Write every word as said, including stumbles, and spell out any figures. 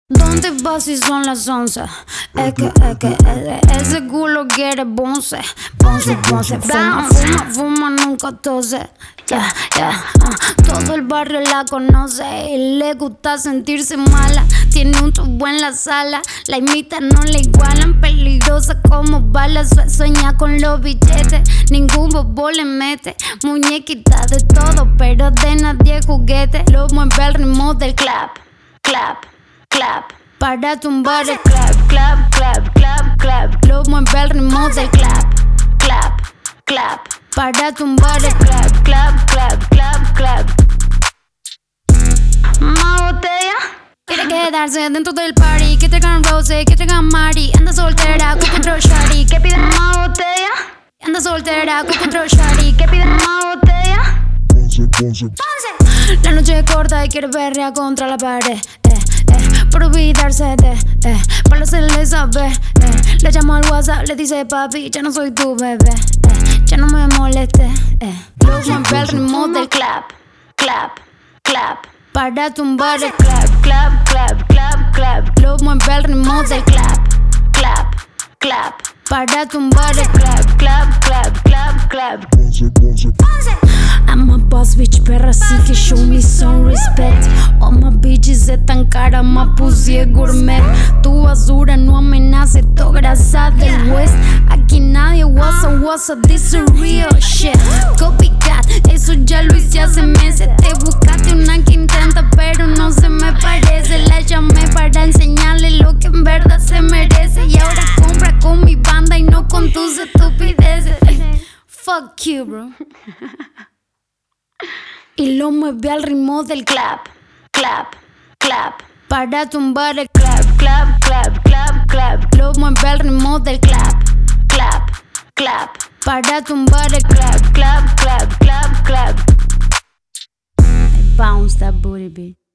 ¿Dónde vas si son las once? Es que, es que, es que ese culo quiere bonce, bonce, bonce. Fuma, fuma, fuma, nunca tose. Ya, yeah, ya, yeah, uh. Todo el barrio la conoce y le gusta sentirse mala. Tiene un tubo en la sala, la imita, no la igualan. Peligrosa como balas, sueña con los billetes. Ningún bobo le mete, muñequita de todo, pero de nadie juguete. Lo mueve al ritmo del clap, clap, clap. Para tumbar el clap, clap, clap, clap, clap. Lo mueve al ritmo del clap, clap, clap. Para tumbar el clap, clap, clap, clap, clap. Más botella. Quiere quedarse dentro del party, que traigan rose, que traigan Mari. Anda soltera, con control shawty, que piden más botella. Anda soltera, con control shawty, que piden más botella. Ponce, Ponce, Ponce. La noche es corta y quiere berrear contra la pared, eh, eh, por olvidarse de, eh, para hacerle saber, eh. Le llamo al WhatsApp, le dice papi, ya no soy tu bebé, eh, ya no me moleste, eh. Lo mueve el ritmo del clap, clap, clap. Para tumbar el clap, clap, clap, clap, clap. Lo mueve el ritmo del clap, clap, clap. Para tumbar el clap, clap, clap, clap, clap. Ponce, Ponce, I'm a boss bitch, perra, así que show me some respect. All my bitches están cara, más pussy es gourmet. Tu basura no amenace, to grasa del west. Aquí nadie wasa, wasa, this is real shit. Copycat, eso ya lo hice hace meses. Te buscaste una que intenta, pero no se me parece. La llamé para enseñarle lo que en verdad se merece. Y ahora compra con mi banda y no con tus estupideces. Fuck you, bro. Y lo mueve al ritmo del clap, clap, clap. Para tumbar el clap, clap, clap, clap, clap. Lo mueve al ritmo del clap, clap, clap. Para tumbar el clap, clap, clap, clap, clap. I bounce that booty beat.